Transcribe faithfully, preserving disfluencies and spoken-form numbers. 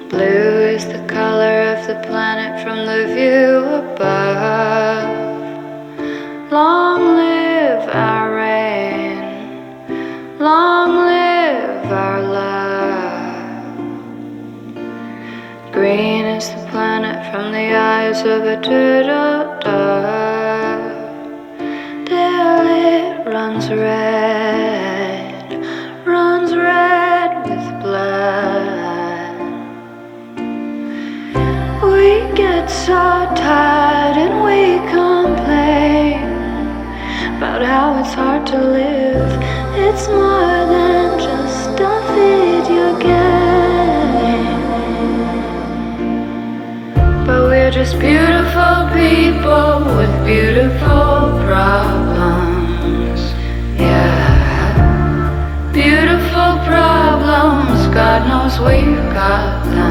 Blue is the color of the planet from the view above. Long live our rain, long live our love. Green is the planet from the eyes of a turtle dove. Till it runs red, runs red with blood. We get so tired and we complain about how it's hard to live. It's more than just a video game. But we're just beautiful people with beautiful problems. Yeah, beautiful problems, God knows we've got them.